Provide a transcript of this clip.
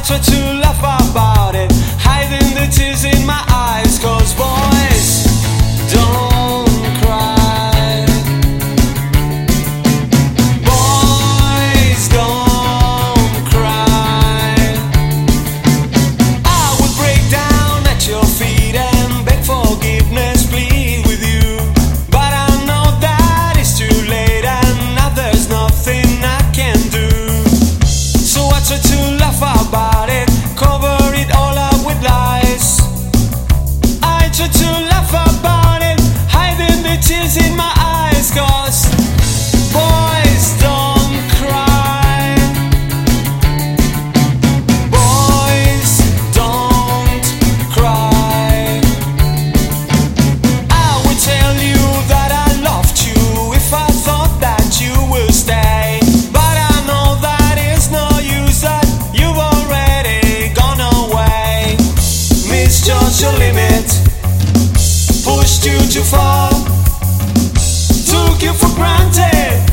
try to laugh about it, hiding the tears in my eyes, 'cause boys don't cry. Boys don't cry. I would break down at your feet and beg forgiveness, plead with you, but I know that it's too late and now there's nothing I can do. So I try to laugh about it, cover it all up with lies. I try to laugh about it, hiding the tears in my eyes, 'cause boys don't cry. Boys don't cry. I would tell you that I loved you if I thought that you would stay, but I know that it's no use, that you've already gone away. Misjudged your limit, pushed you too far, took you for granted.